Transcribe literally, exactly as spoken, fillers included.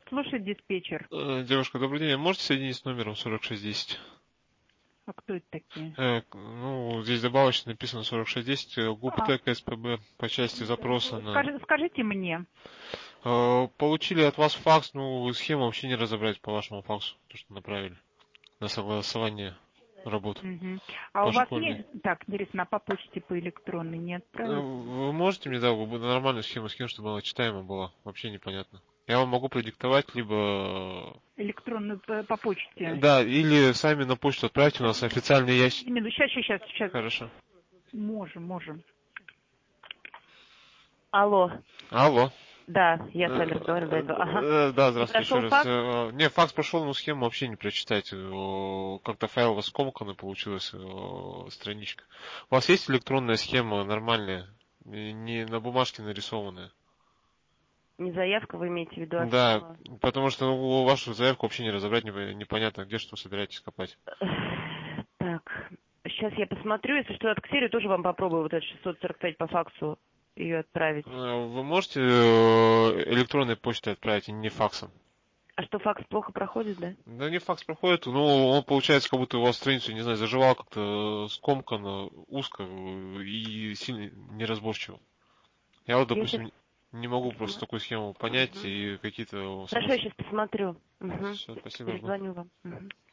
Слушай, диспетчер. Э, Девушка, добрый день. Можете соединить с номером сорок шесть десять? А кто это такие? Э, ну, здесь добавочно написано сорок шесть десять, э, А, ГУПТ КСПБ по части запроса на... скажи, скажите мне. Э, получили от вас факс, ну, схему вообще не разобрать по вашему факсу, то, что направили на согласование работ Мгм. А у по вас школьной. есть... Так, интересно, а по почте, по электронной не Э, отправят? Вы можете мне, да, вы нормальную схему скинуть, чтобы она читаемая была? Вообще непонятно. Я вам могу продиктовать, либо... Электронную по, по э, почте. Да, или сами на почту отправьте, у нас официальный ящик. Сейчас, сейчас, сейчас. Хорошо. Можем, можем. Алло. Алло. Да, я с вами разговаривала до Э, этого. Ага. э, Да, Не здравствуйте еще прошел раз. факс? Э, Не, факс прошел, но схему вообще не прочитать. Э, Как-то файл у вас скомканный получилась э, страничка. У вас есть электронная схема нормальная, не не на бумажке нарисованная? Не заявка, вы имеете в виду, а Да, схема? потому что ну, вашу заявку вообще не разобрать, непо- непонятно, где что собираетесь копать. Так, сейчас я посмотрю. Если что, от Ксерии тоже вам попробую вот этот шестьсот сорок пять по факсу ее отправить. Э, Вы можете э, электронной почтой отправить, а не факсом? А что, факс плохо проходит, да? Да не факс проходит, но он получается, как будто у вас страницу, не знаю, заживал как-то скомканно, узко э, и сильно неразборчиво. Я вот, Я сейчас допустим, не могу просто посмотрю. такую схему понять Угу. и какие-то Хорошо, я смыслы. сейчас посмотрю. Угу. Все, спасибо, жду. Перезвоню вам. Мгм.